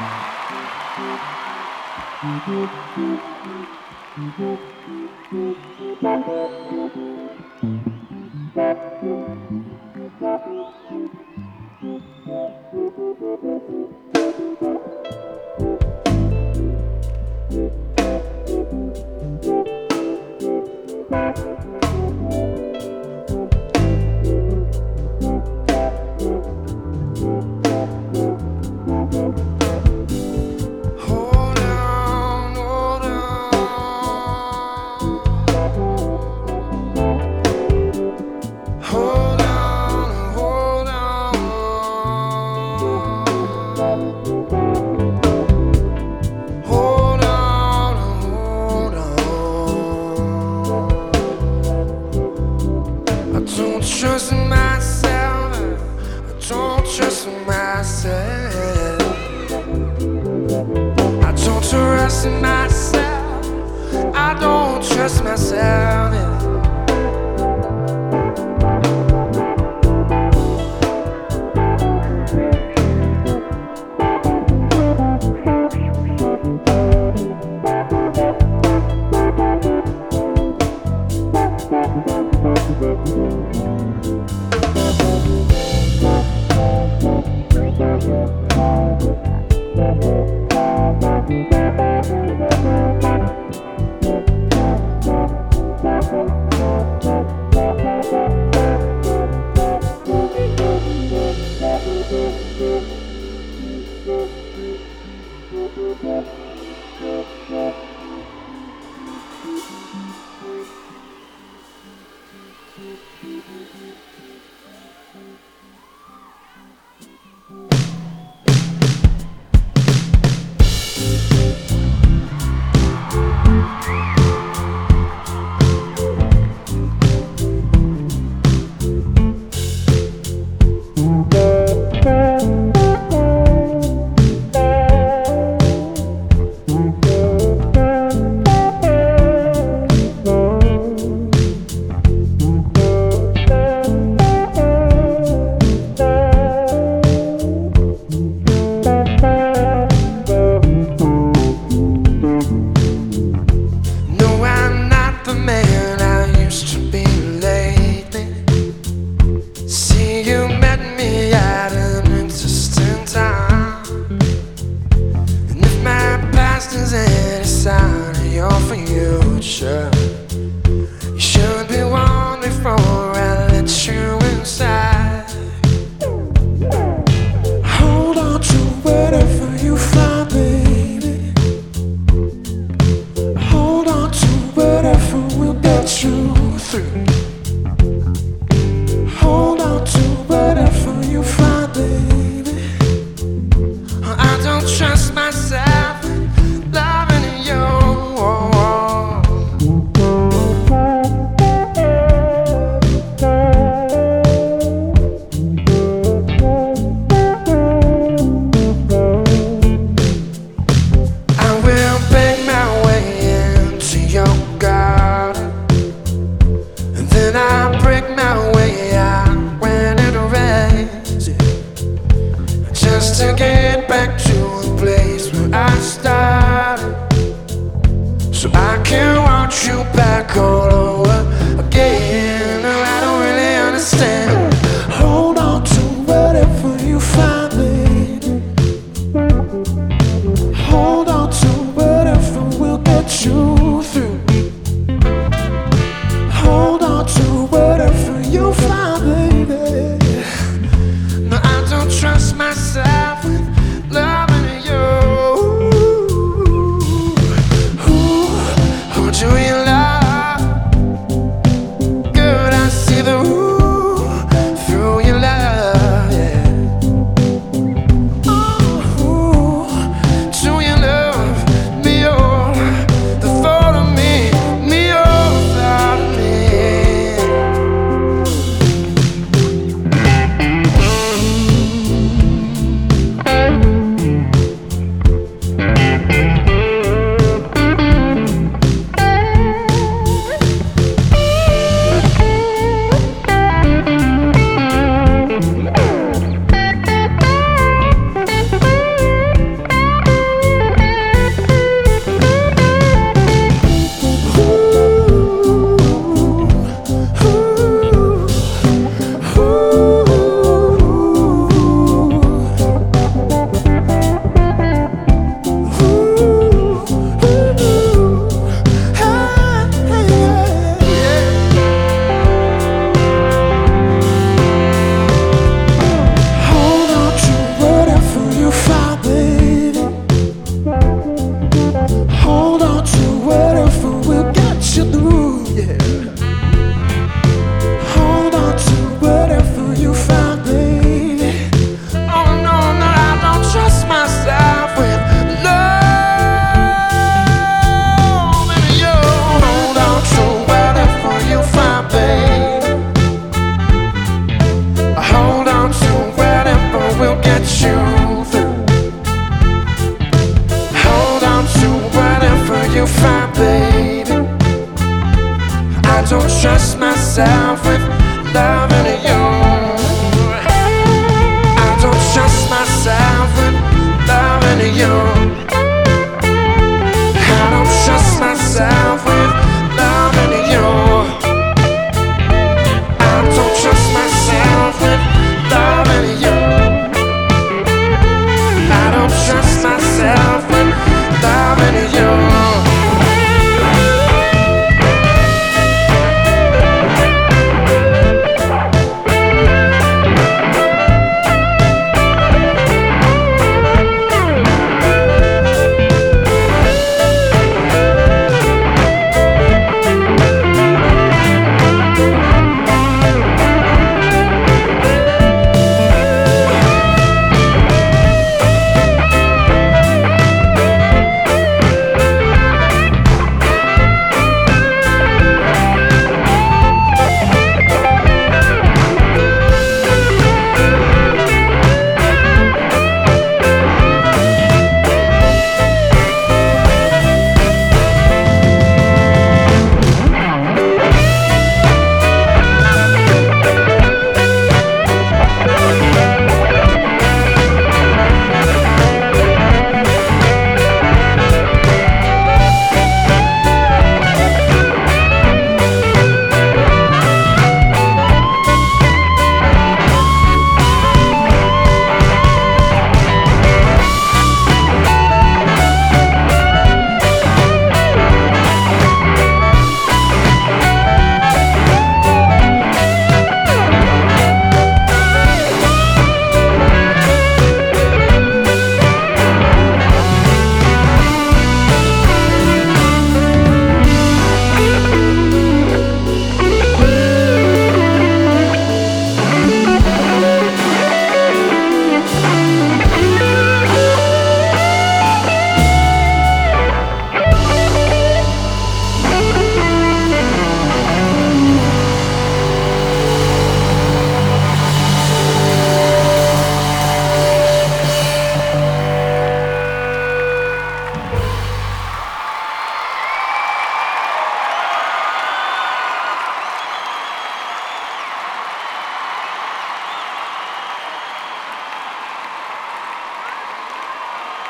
Trust in myself, I don't trust in myself. I don't trust in myself, I don't trust myself. You should be one before I let you inside. Hold on to whatever you find, baby. Hold on to whatever will get you through. Hold on to whatever you find, baby. I don't trust myself loving you. I break my way out when it rains, just to get back to the place where I started, so I can want you back all over again. I don't really understand. Hold on to whatever you find, baby. Hold on to whatever will get you through. Hold on to whatever you find, baby. No, I don't trust myself with loving you. Who do you love? myself